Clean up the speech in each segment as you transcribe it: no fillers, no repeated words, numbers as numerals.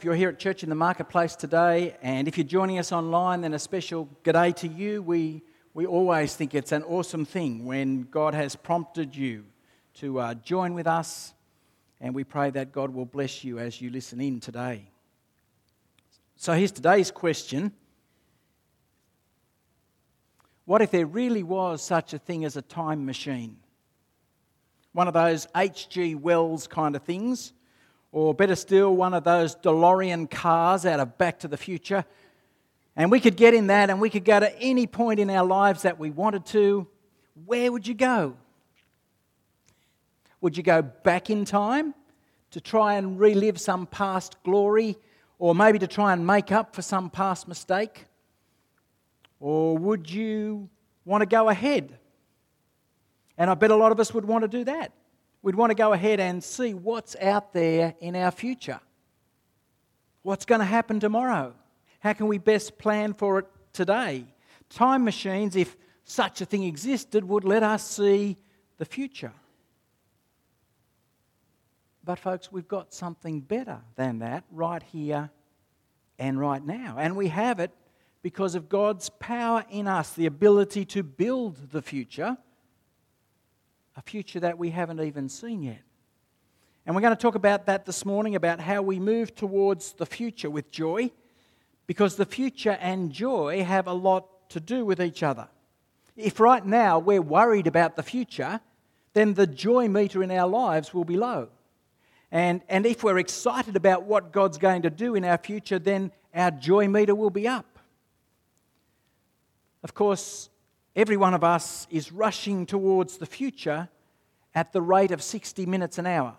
If you're here at Church in the Marketplace today, and if you're joining us online, then a special g'day to you. We always think it's an awesome thing when God has prompted you to join with us, and we pray that God will bless you as you listen in today. So here's today's question. What if there really was such a thing as a time machine? One of those H.G. Wells kind of things, or better still, one of those DeLorean cars out of Back to the Future. And we could get in that and we could go to any point in our lives that we wanted to. Where would you go? Would you go back in time to try and relive some past glory, or maybe to try and make up for some past mistake? Or would you want to go ahead? And I bet a lot of us would want to do that. We'd want to go ahead and see what's out there in our future. What's going to happen tomorrow? How can we best plan for it today? Time machines, if such a thing existed, would let us see the future. But folks, we've got something better than that right here and right now. And we have it because of God's power in us, the ability to build the future, a future that we haven't even seen yet. And we're going to talk about that this morning, about how we move towards the future with joy, because the future and joy have a lot to do with each other. If right now we're worried about the future, then the joy meter in our lives will be low. And if we're excited about what God's going to do in our future, then our joy meter will be up. Of course, every one of us is rushing towards the future at the rate of 60 minutes an hour,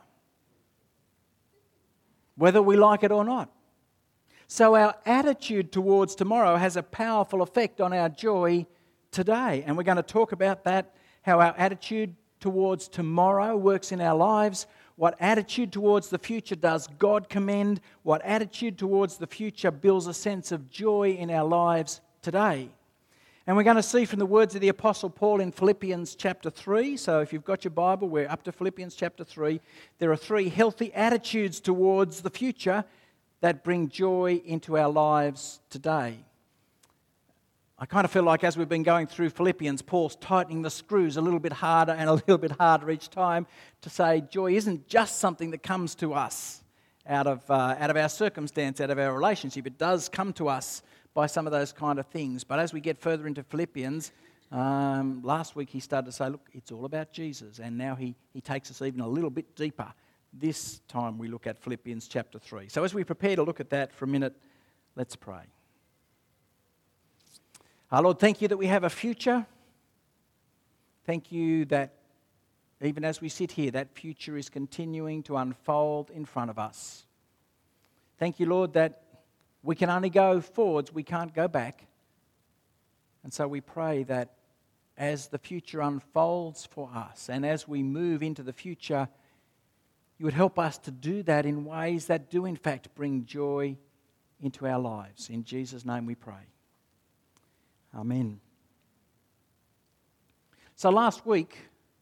whether we like it or not. So our attitude towards tomorrow has a powerful effect on our joy today. And we're going to talk about that, how our attitude towards tomorrow works in our lives, what attitude towards the future does God commend, what attitude towards the future builds a sense of joy in our lives today. And we're going to see from the words of the Apostle Paul in Philippians chapter 3. So if you've got your Bible, we're up to Philippians chapter 3. There are 3 healthy attitudes towards the future that bring joy into our lives today. I kind of feel like as we've been going through Philippians, Paul's tightening the screws a little bit harder and a little bit harder each time to say joy isn't just something that comes to us out of our circumstance, out of our relationship. It does come to us by some of those kind of things. But as we get further into Philippians, last week he started to say, look, it's all about Jesus. And now he takes us even a little bit deeper. This time we look at Philippians chapter 3. So as we prepare to look at that for a minute, let's pray. Our Lord, thank you that we have a future. Thank you that even as we sit here, that future is continuing to unfold in front of us. Thank you, Lord, that we can only go forwards, we can't go back. And so we pray that as the future unfolds for us and as we move into the future, you would help us to do that in ways that do in fact bring joy into our lives. In Jesus' name we pray. Amen. So last week,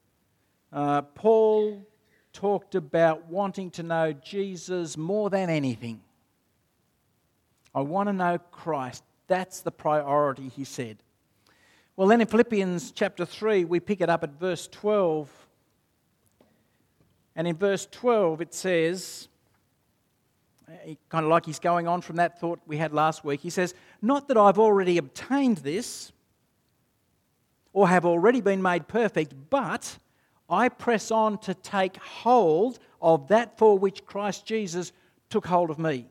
Paul talked about wanting to know Jesus more than anything. I want to know Christ. That's the priority, he said. Well, then in Philippians chapter 3, we pick it up at verse 12. And in verse 12 it says, kind of like he's going on from that thought we had last week, he says, not that I've already obtained this or have already been made perfect, but I press on to take hold of that for which Christ Jesus took hold of me.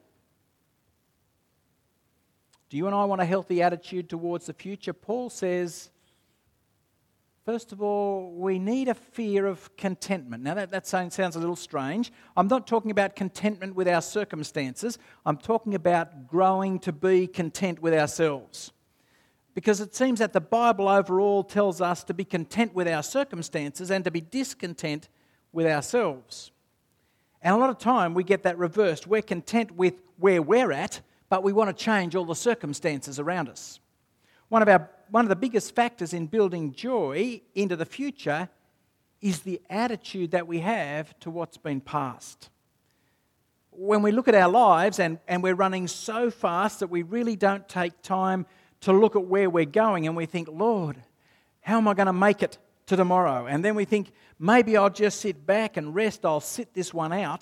Do you and I want a healthy attitude towards the future? Paul says, first of all, we need a fear of contentment. Now that sounds a little strange. I'm not talking about contentment with our circumstances. I'm talking about growing to be content with ourselves. Because it seems that the Bible overall tells us to be content with our circumstances and to be discontent with ourselves. And a lot of time we get that reversed. We're content with where we're at, but we want to change all the circumstances around us. One of the biggest factors in building joy into the future is the attitude that we have to what's been past. when we look at our lives and we're running so fast that we really don't take time to look at where we're going, and we think, Lord, how am I going to make it to tomorrow? And then we think, maybe I'll just sit back and rest, I'll sit this one out.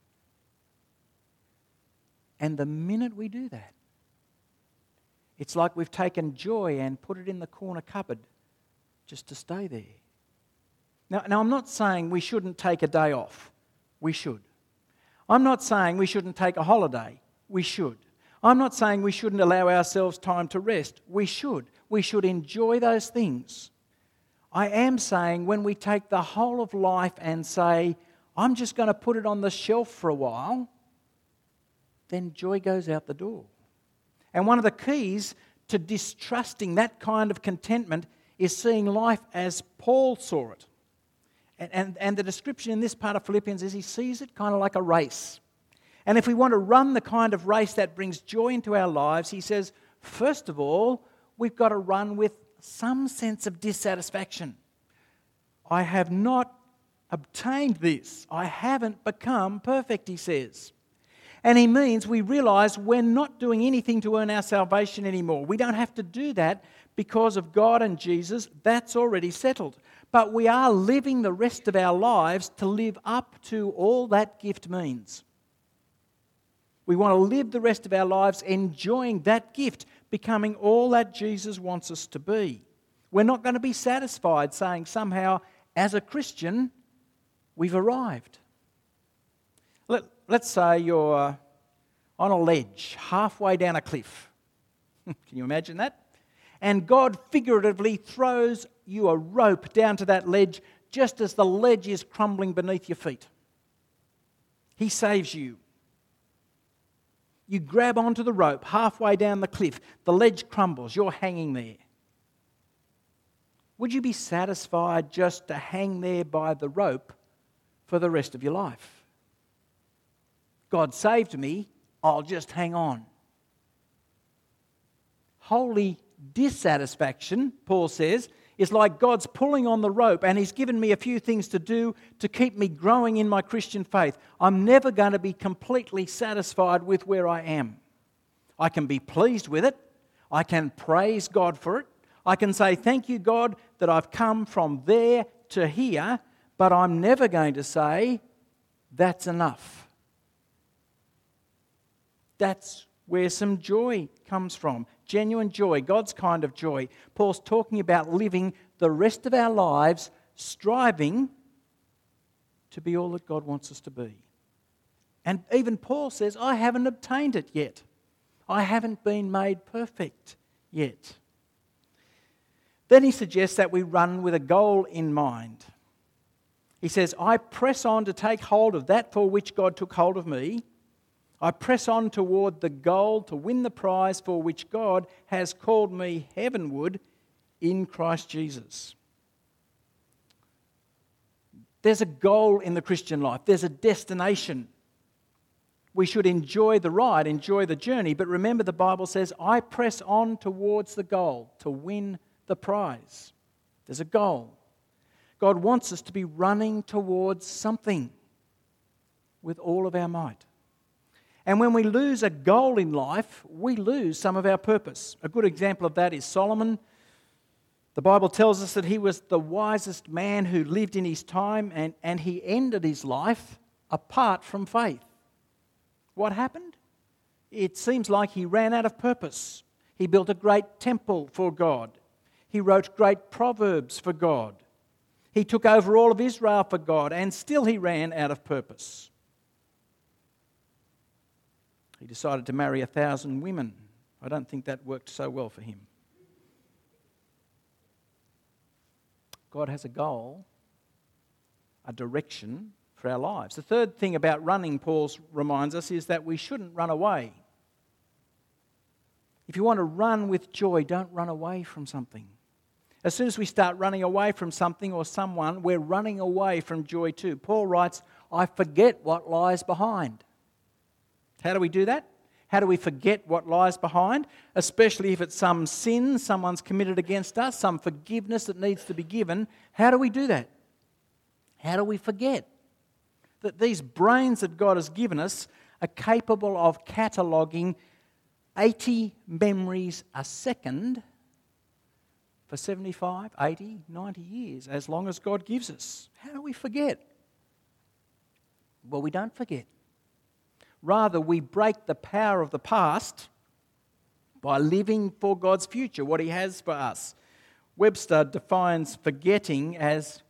And the minute we do that, it's like we've taken joy and put it in the corner cupboard just to stay there. Now I'm not saying we shouldn't take a day off. We should. I'm not saying we shouldn't take a holiday. We should. I'm not saying we shouldn't allow ourselves time to rest. We should. We should enjoy those things. I am saying when we take the whole of life and say, I'm just going to put it on the shelf for a while, then joy goes out the door. And one of the keys to distrusting that kind of contentment is seeing life as Paul saw it. And the description in this part of Philippians is he sees it kind of like a race. And if we want to run the kind of race that brings joy into our lives, he says, first of all, we've got to run with some sense of dissatisfaction. I have not obtained this. I haven't become perfect, he says. And he means we realise we're not doing anything to earn our salvation anymore. We don't have to do that because of God and Jesus. That's already settled. But we are living the rest of our lives to live up to all that gift means. We want to live the rest of our lives enjoying that gift, becoming all that Jesus wants us to be. We're not going to be satisfied saying somehow, as a Christian, we've arrived. Let's say you're on a ledge, halfway down a cliff. Can you imagine that? And God figuratively throws you a rope down to that ledge just as the ledge is crumbling beneath your feet. He saves you. You grab onto the rope halfway down the cliff. The ledge crumbles. You're hanging there. Would you be satisfied just to hang there by the rope for the rest of your life? God saved me. I'll just hang on. Holy dissatisfaction, Paul says, is like God's pulling on the rope and He's given me a few things to do to keep me growing in my Christian faith. I'm never going to be completely satisfied with where I am. I can be pleased with it. I can praise God for it. I can say, thank you, God, that I've come from there to here, but I'm never going to say, that's enough. That's where some joy comes from. Genuine joy, God's kind of joy. Paul's talking about living the rest of our lives striving to be all that God wants us to be. And even Paul says, I haven't obtained it yet. I haven't been made perfect yet. Then he suggests that we run with a goal in mind. He says, I press on to take hold of that for which God took hold of me. I press on toward the goal to win the prize for which God has called me heavenward in Christ Jesus. There's a goal in the Christian life. There's a destination. We should enjoy the ride, enjoy the journey, but remember the Bible says, I press on towards the goal to win the prize. There's a goal. God wants us to be running towards something with all of our might. And when we lose a goal in life, we lose some of our purpose. A good example of that is Solomon. The Bible tells us that he was the wisest man who lived in his time, and he ended his life apart from faith. What happened? It seems like he ran out of purpose. He built a great temple for God. He wrote great proverbs for God. He took over all of Israel for God, and still he ran out of purpose. He decided to marry 1,000 women. I don't think that worked so well for him. God has a goal, a direction for our lives. The third thing about running, Paul reminds us, is that we shouldn't run away. If you want to run with joy, don't run away from something. As soon as we start running away from something or someone, we're running away from joy too. Paul writes, I forget what lies behind. How do we do that? How do we forget what lies behind? Especially if it's some sin someone's committed against us, some forgiveness that needs to be given. How do we do that? How do we forget that these brains that God has given us are capable of cataloguing 80 memories a second for 75, 80, 90 years, as long as God gives us. How do we forget? Well, we don't forget. Rather, we break the power of the past by living for God's future, what He has for us. Webster defines forgetting as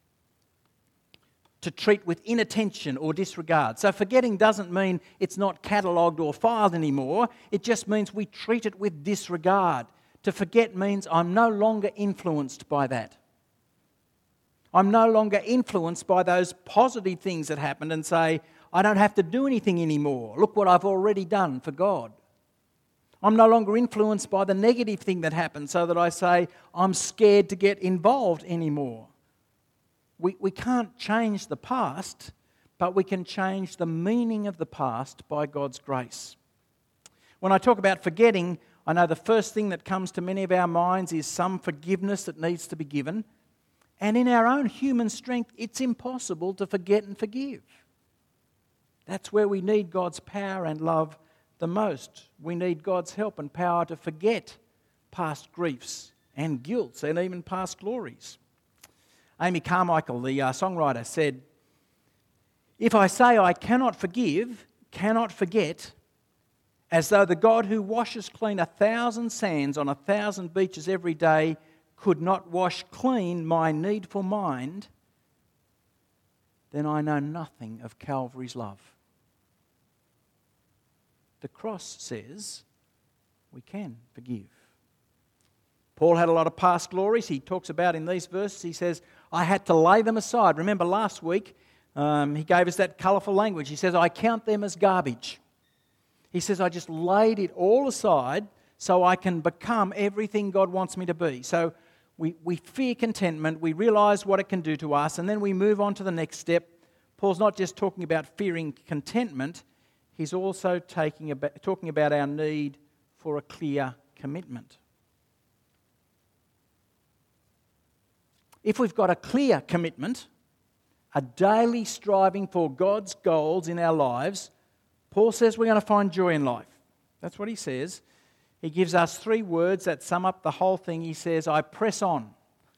to treat with inattention or disregard. So forgetting doesn't mean it's not catalogued or filed anymore. It just means we treat it with disregard. To forget means I'm no longer influenced by that. I'm no longer influenced by those positive things that happened and say, I don't have to do anything anymore. Look what I've already done for God. I'm no longer influenced by the negative thing that happened so that I say, I'm scared to get involved anymore. We can't change the past, but we can change the meaning of the past by God's grace. When I talk about forgetting, I know the first thing that comes to many of our minds is some forgiveness that needs to be given. And in our own human strength, it's impossible to forget and forgive. That's where we need God's power and love the most. We need God's help and power to forget past griefs and guilts and even past glories. Amy Carmichael, the songwriter, said, "If I say I cannot forgive, cannot forget, as though the God who washes clean 1,000 sands on 1,000 beaches every day could not wash clean my needful mind, then I know nothing of Calvary's love." The cross says we can forgive. Paul had a lot of past glories. He talks about in these verses, he says, I had to lay them aside. Remember last week, he gave us that colourful language. He says, I count them as garbage. He says, I just laid it all aside so I can become everything God wants me to be. So we fear contentment, we realise what it can do to us, and then we move on to the next step. Paul's not just talking about fearing contentment, he's also talking about our need for a clear commitment. If we've got a clear commitment, a daily striving for God's goals in our lives, Paul says we're going to find joy in life. That's what he says. He gives us 3 words that sum up the whole thing. He says, I press on.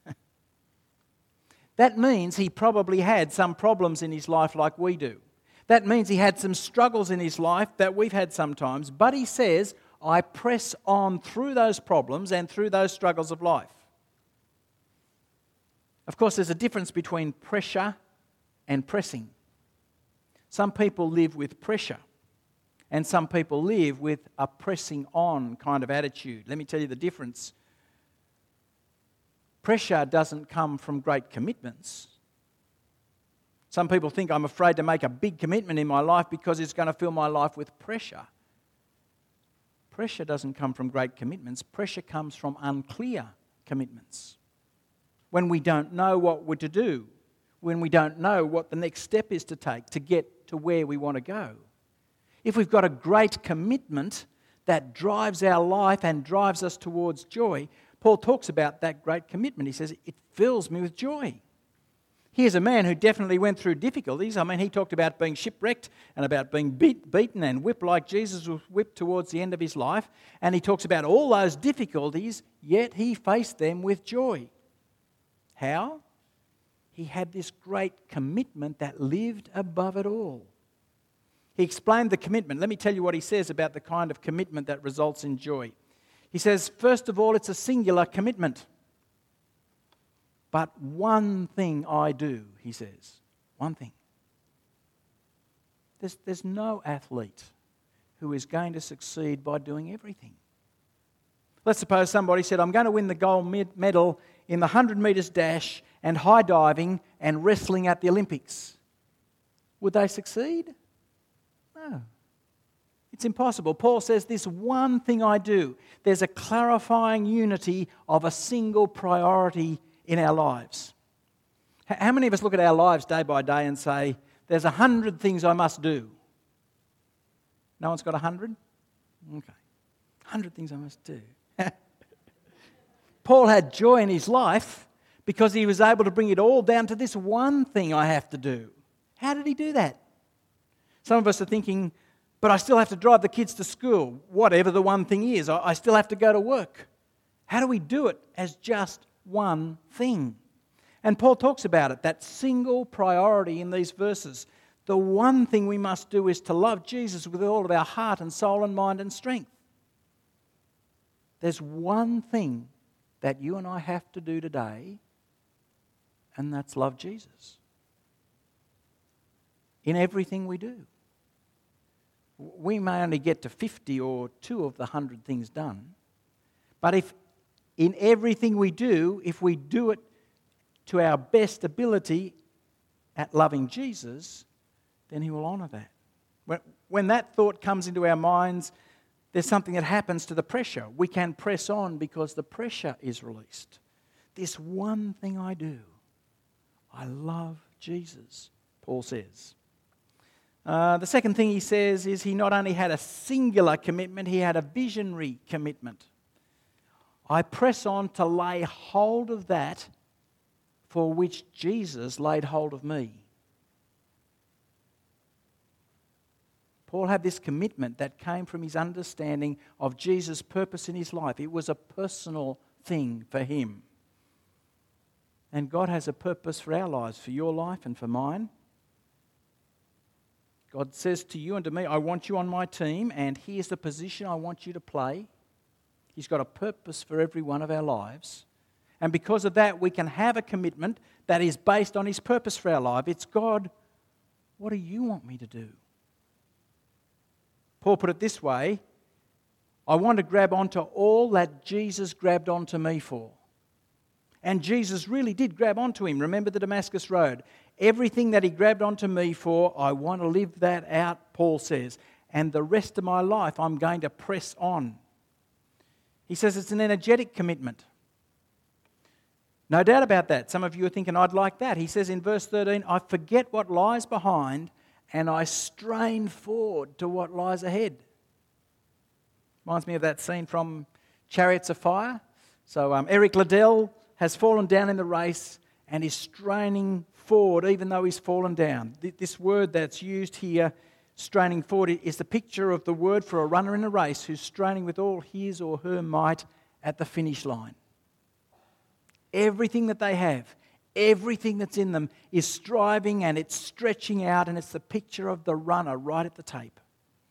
That means he probably had some problems in his life like we do. That means he had some struggles in his life that we've had sometimes. But he says, I press on through those problems and through those struggles of life. Of course, there's a difference between pressure and pressing. Some people live with pressure, and some people live with a pressing on kind of attitude. Let me tell you the difference. Pressure doesn't come from great commitments. Some people think I'm afraid to make a big commitment in my life because it's going to fill my life with pressure. Pressure doesn't come from great commitments. Pressure comes from unclear commitments. When we don't know what we're to do, when we don't know what the next step is to take to get to where we want to go. If we've got a great commitment that drives our life and drives us towards joy, Paul talks about that great commitment. He says, it fills me with joy. Here's a man who definitely went through difficulties. I mean, he talked about being shipwrecked and about being beaten and whipped like Jesus was whipped towards the end of his life. And he talks about all those difficulties, yet he faced them with joy. How? He had this great commitment that lived above it all. He explained the commitment. Let me tell you what he says about the kind of commitment that results in joy. He says, first of all, it's a singular commitment. But one thing I do, he says. One thing. There's no athlete who is going to succeed by doing everything. Let's suppose somebody said, I'm going to win the gold medal in the 100 metres dash and high diving and wrestling at the Olympics. Would they succeed? No. It's impossible. Paul says this one thing I do. There's a clarifying unity of a single priority in our lives. How many of us look at our lives day by day and say, there's 100 things I must do? No one's got 100? Okay. 100 things I must do. Paul had joy in his life because he was able to bring it all down to this one thing I have to do. How did he do that? Some of us are thinking, But I still have to drive the kids to school, whatever the one thing is. I still have to go to work. How do we do it as just one thing? And Paul talks about it, that single priority in these verses. The one thing we must do is to love Jesus with all of our heart and soul and mind and strength. There's one thing that you and I have to do today, and that's love Jesus. In everything we do. We may only get to 50 or 2 of the 100 things done, but if in everything we do, if we do it to our best ability at loving Jesus, then He will honour that. When that thought comes into our minds, there's something that happens to the pressure. We can press on because the pressure is released. This one thing I do, I love Jesus, Paul says. The second thing he says is he not only had a singular commitment, he had a visionary commitment. I press on to lay hold of that for which Jesus laid hold of me. Paul had this commitment that came from his understanding of Jesus' purpose in his life. It was a personal thing for him. And God has a purpose for our lives, for your life and for mine. God says to you and to me, I want you on my team, and here's the position I want you to play. He's got a purpose for every one of our lives. And because of that, we can have a commitment that is based on His purpose for our life. It's, God, what do you want me to do? Paul put it this way, I want to grab onto all that Jesus grabbed onto me for. And Jesus really did grab onto him. Remember the Damascus Road. Everything that He grabbed onto me for, I want to live that out, Paul says. And the rest of my life, I'm going to press on. He says it's an energetic commitment. No doubt about that. Some of you are thinking, I'd like that. He says in verse 13, I forget what lies behind and I strain forward to what lies ahead. Reminds me of that scene from Chariots of Fire. So Eric Liddell has fallen down in the race and is straining forward even though he's fallen down. This word that's used here, straining forward, is the picture of the word for a runner in a race who's straining with all his or her might at the finish line. Everything that they have, everything that's in them is striving and it's stretching out, and it's the picture of the runner right at the tape.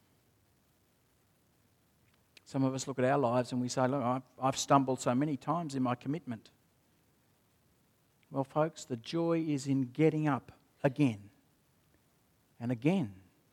Some of us look at our lives and we say, look, I've stumbled so many times in my commitment. Well, folks, the joy is in getting up again and again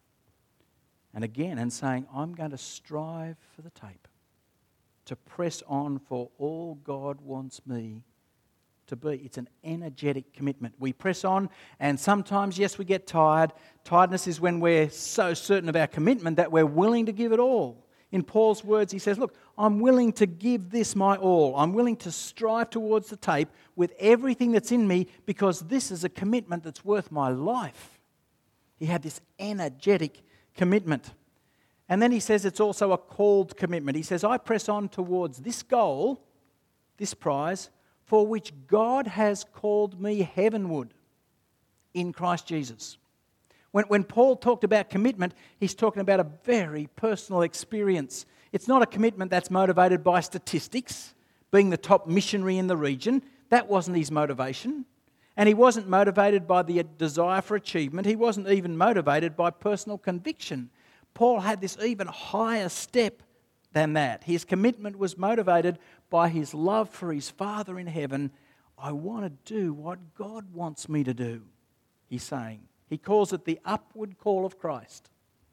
and again and saying, I'm going to strive for the tape, to press on for all God wants me to be. It's an energetic commitment. We press on, and sometimes, yes, we get tired. Tiredness is when we're so certain of our commitment that we're willing to give it all. In Paul's words, he says, look, I'm willing to give this my all. I'm willing to strive towards the tape with everything that's in me because this is a commitment that's worth my life. He had this energetic commitment. And then he says it's also a called commitment. He says, I press on towards this goal, this prize, for which God has called me heavenward in Christ Jesus. When Paul talked about commitment, he's talking about a very personal experience. It's not a commitment that's motivated by statistics, being the top missionary in the region. That wasn't his motivation. And he wasn't motivated by the desire for achievement. He wasn't even motivated by personal conviction. Paul had this even higher step than that. His commitment was motivated by his love for his Father in heaven. I want to do what God wants me to do, he's saying. He calls it the upward call of Christ.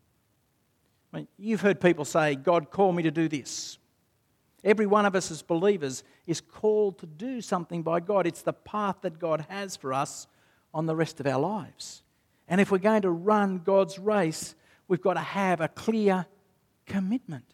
I mean, you've heard people say, God called me to do this. Every one of us as believers is called to do something by God. It's the path that God has for us on the rest of our lives. And if we're going to run God's race, we've got to have a clear commitment.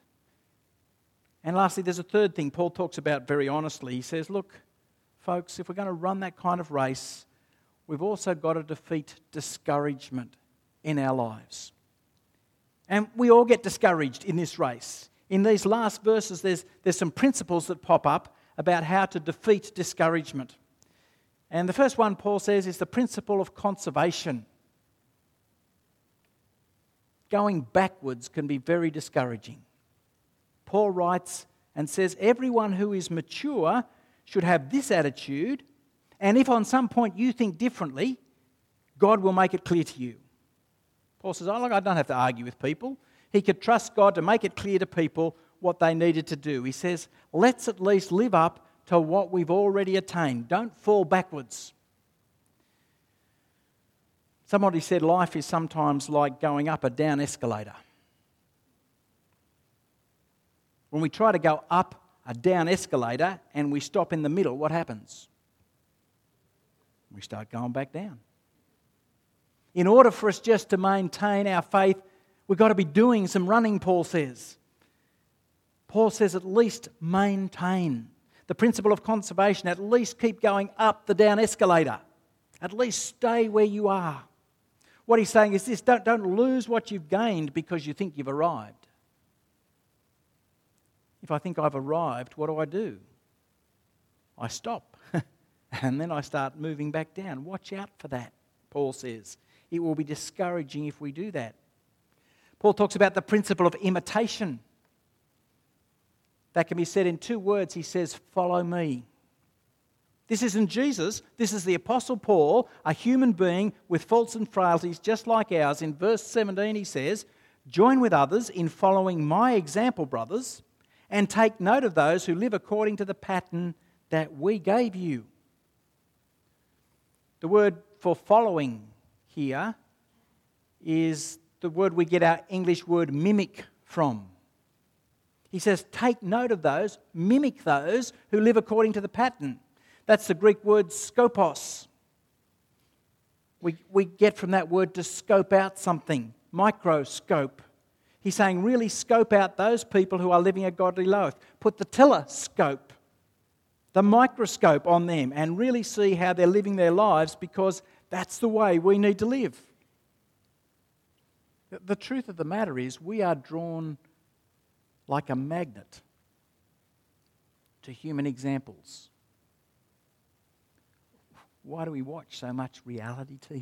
And lastly, there's a third thing Paul talks about very honestly. He says, look, folks, if we're going to run that kind of race, we've also got to defeat discouragement in our lives. And we all get discouraged in this race. In these last verses, there's some principles that pop up about how to defeat discouragement. And the first one, Paul says, is the principle of conservation. going backwards can be very discouraging. Paul writes and says, everyone who is mature should have this attitude, and if on some point you think differently, God will make it clear to you. Paul says, I don't have to argue with people. He could trust God to make it clear to people what they needed to do. He says, let's at least live up to what we've already attained. Don't fall backwards. Somebody said life is sometimes like going up a down escalator. When we try to go up a down escalator and we stop in the middle, what happens? We start going back down. In order for us just to maintain our faith, we've got to be doing some running, Paul says. Paul says at least maintain. The principle of conservation, at least keep going up the down escalator. At least stay where you are. What he's saying is this, don't lose what you've gained because you think you've arrived. If I think I've arrived, what do? I stop. And then I start moving back down. Watch out for that, Paul says. It will be discouraging if we do that. Paul talks about the principle of imitation. That can be said in two words. He says, follow me. This isn't Jesus. This is the Apostle Paul, a human being with faults and frailties just like ours. In verse 17 he says, join with others in following my example, brothers, and take note of those who live according to the pattern that we gave you. The word for following here is the word we get our English word mimic from. He says, take note of those, mimic those who live according to the pattern. That's the Greek word skopos. We get from that word to scope out something, microscope. He's saying really scope out those people who are living a godly life. Put the telescope, the microscope on them and really see how they're living their lives, because that's the way we need to live. The truth of the matter is we are drawn like a magnet to human examples. Why do we watch so much reality TV?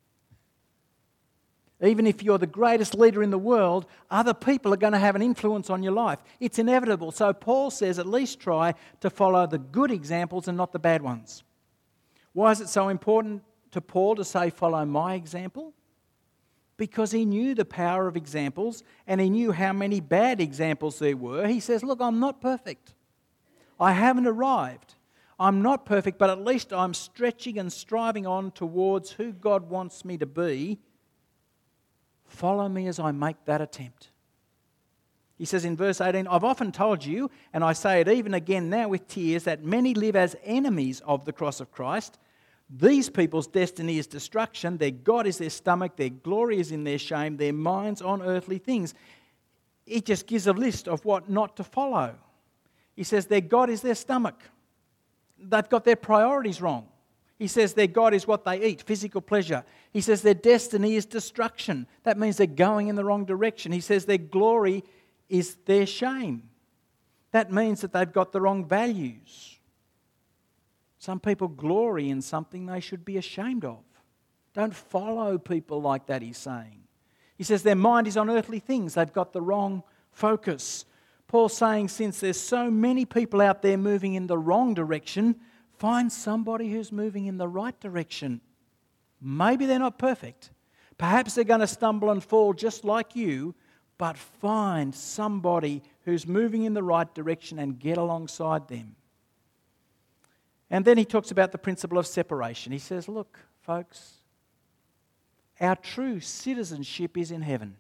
Even if you're the greatest leader in the world, other people are going to have an influence on your life. It's inevitable. So Paul says at least try to follow the good examples and not the bad ones. Why is it so important to Paul to say, follow my example? Because he knew the power of examples and he knew how many bad examples there were. He says, look, I'm not perfect. I haven't arrived. I'm not perfect, but at least I'm stretching and striving on towards who God wants me to be. Follow me as I make that attempt. He says in verse 18, I've often told you, and I say it even again now with tears, that many live as enemies of the cross of Christ. These people's destiny is destruction, their God is their stomach, their glory is in their shame, their minds on earthly things. It just gives a list of what not to follow. He says their God is their stomach. They've got their priorities wrong. He says their God is what they eat, physical pleasure. He says their destiny is destruction. That means they're going in the wrong direction. He says their glory is their shame. That means that they've got the wrong values. Some people glory in something they should be ashamed of. Don't follow people like that, he's saying. He says their mind is on earthly things. They've got the wrong focus. Paul's saying since there's so many people out there moving in the wrong direction, find somebody who's moving in the right direction. Maybe they're not perfect. Perhaps they're going to stumble and fall just like you, but find somebody who's moving in the right direction and get alongside them. And then he talks about the principle of separation. He says, look, folks, our true citizenship is in heaven.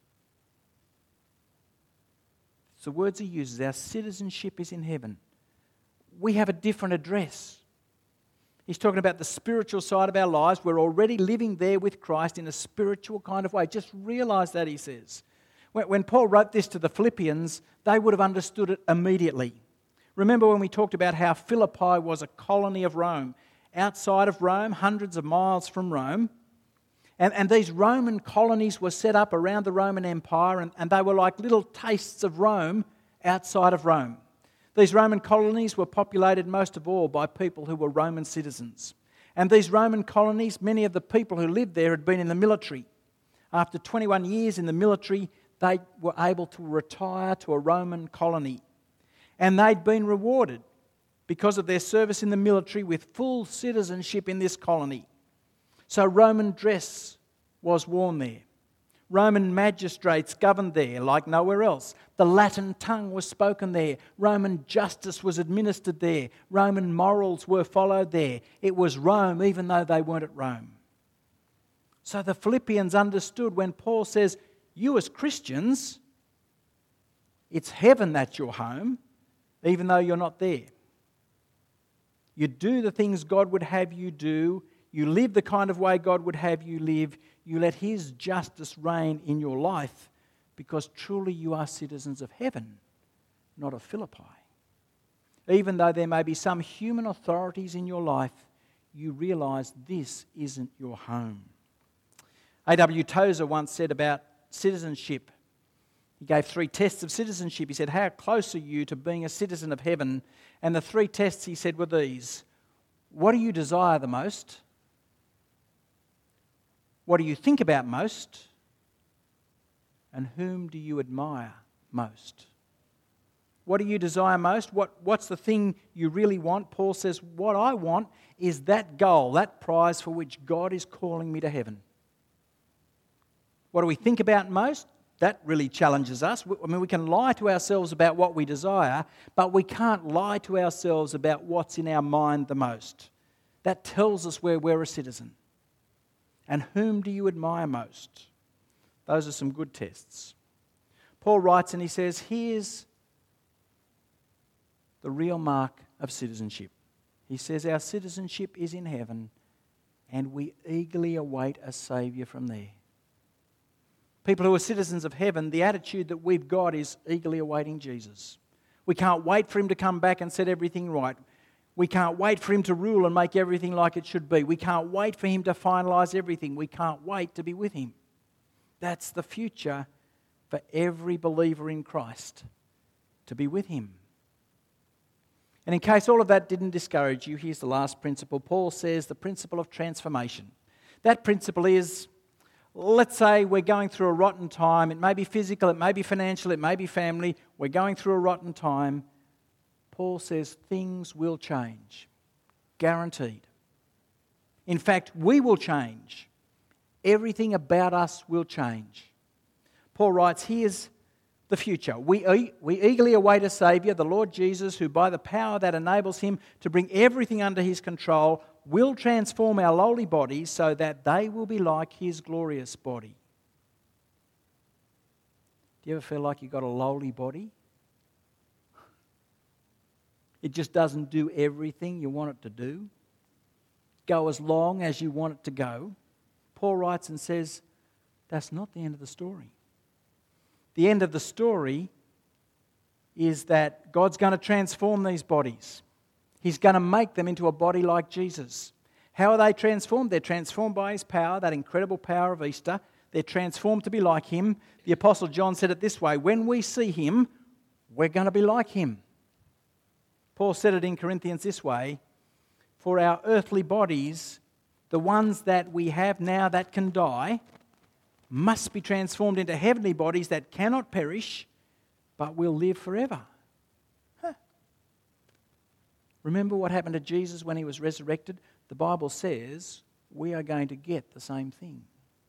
It's the words he uses. Our citizenship is in heaven. We have a different address. He's talking about the spiritual side of our lives. We're already living there with Christ in a spiritual kind of way. Just realize that, he says. When Paul wrote this to the Philippians, they would have understood it immediately. Remember when we talked about how Philippi was a colony of Rome, outside of Rome, hundreds of miles from Rome. And these Roman colonies were set up around the Roman Empire, and they were like little tastes of Rome outside of Rome. These Roman colonies were populated most of all by people who were Roman citizens. And these Roman colonies, many of the people who lived there had been in the military. After 21 years in the military, they were able to retire to a Roman colony. And they'd been rewarded because of their service in the military with full citizenship in this colony. So Roman dress was worn there. Roman magistrates governed there like nowhere else. The Latin tongue was spoken there. Roman justice was administered there. Roman morals were followed there. It was Rome, even though they weren't at Rome. So the Philippians understood when Paul says, you as Christians, it's heaven that's your home, even though you're not there. You do the things God would have you do. You live the kind of way God would have you live. You let His justice reign in your life because truly you are citizens of heaven, not of Philippi. Even though there may be some human authorities in your life, you realise this isn't your home. A.W. Tozer once said about citizenship, he gave 3 tests of citizenship. He said, how close are you to being a citizen of heaven? And the 3 tests, he said, were these. What do you desire the most? What do you think about most? And whom do you admire most? What do you desire most? What's the thing you really want? Paul says, what I want is that goal, that prize for which God is calling me to heaven. What do we think about most? That really challenges us. I mean, we can lie to ourselves about what we desire, but we can't lie to ourselves about what's in our mind the most. That tells us where we're a citizen. And whom do you admire most? Those are some good tests. Paul writes and he says, here's the real mark of citizenship. He says, our citizenship is in heaven and we eagerly await a Saviour from there. People who are citizens of heaven, the attitude that we've got is eagerly awaiting Jesus. We can't wait for Him to come back and set everything right. We can't wait for Him to rule and make everything like it should be. We can't wait for Him to finalise everything. We can't wait to be with Him. That's the future for every believer in Christ, to be with Him. And in case all of that didn't discourage you, here's the last principle. Paul says the principle of transformation. That principle is, let's say we're going through a rotten time. It may be physical, it may be financial, it may be family. We're going through a rotten time. Paul says things will change. Guaranteed. In fact, we will change. Everything about us will change. Paul writes, here's the future. We eagerly await a Saviour, the Lord Jesus, who by the power that enables Him to bring everything under His control will transform our lowly bodies so that they will be like His glorious body. Do you ever feel like you've got a lowly body? It just doesn't do everything you want it to do. Go as long as you want it to go. Paul writes and says, that's not the end of the story. The end of the story is that God's going to transform these bodies. He's going to make them into a body like Jesus. How are they transformed? They're transformed by His power, that incredible power of Easter. They're transformed to be like Him. The Apostle John said it this way, when we see Him, we're going to be like Him. Paul said it in Corinthians this way, for our earthly bodies, the ones that we have now that can die, must be transformed into heavenly bodies that cannot perish, but will live forever. Remember what happened to Jesus when He was resurrected? The Bible says we are going to get the same thing.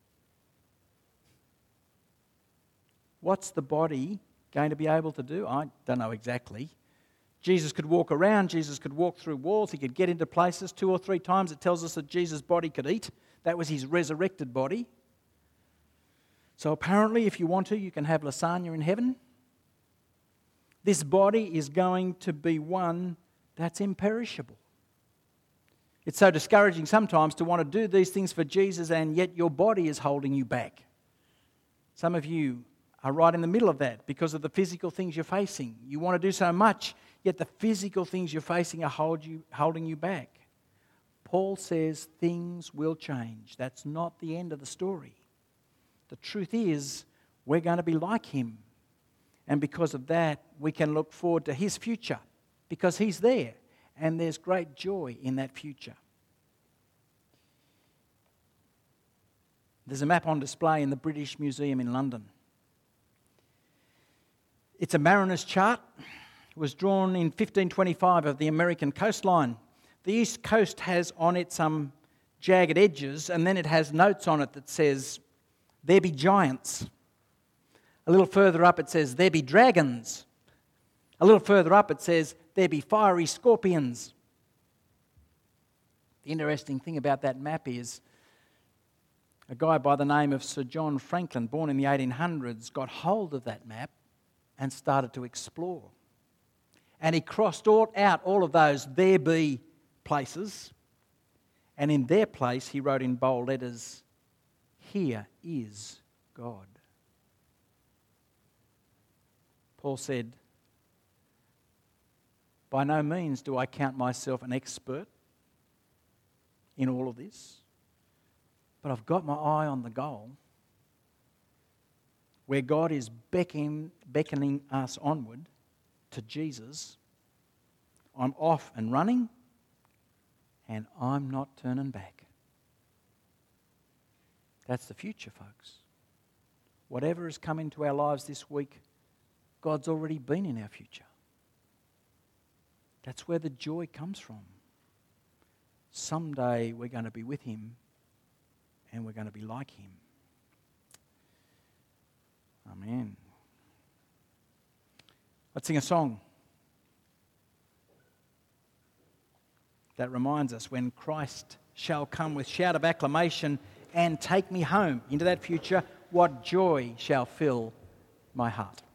What's the body going to be able to do? I don't know exactly. Jesus could walk around, Jesus could walk through walls, He could get into places 2 or 3 times. It tells us that Jesus' body could eat. That was His resurrected body. So apparently, if you want to, you can have lasagna in heaven. This body is going to be one that's imperishable. It's so discouraging sometimes to want to do these things for Jesus and yet your body is holding you back. Some of you are right in the middle of that because of the physical things you're facing. You want to do so much, yet the physical things you're facing are holding you back. Paul says things will change. That's not the end of the story. The truth is, we're going to be like Him. And because of that, we can look forward to His future because He's there and there's great joy in that future. There's a map on display in the British Museum in London. It's a mariner's chart. It was drawn in 1525 of the American coastline. The east coast has on it some jagged edges, and then it has notes on it that says, "There be giants." A little further up it says, "There be dragons." A little further up it says, "There be fiery scorpions." The interesting thing about that map is a guy by the name of Sir John Franklin, born in the 1800s, got hold of that map and started to explore. And he crossed out all of those "there be" places, and in their place he wrote in bold letters, "Here is God." Paul said, "By no means do I count myself an expert in all of this, but I've got my eye on the goal where God is beckoning us onward to Jesus. I'm off and running, and I'm not turning back." That's the future, folks. Whatever has come into our lives this week, God's already been in our future. That's where the joy comes from. Someday we're going to be with Him, and we're going to be like Him. Amen. Let's sing a song that reminds us when Christ shall come with shout of acclamation and take me home into that future, what joy shall fill my heart.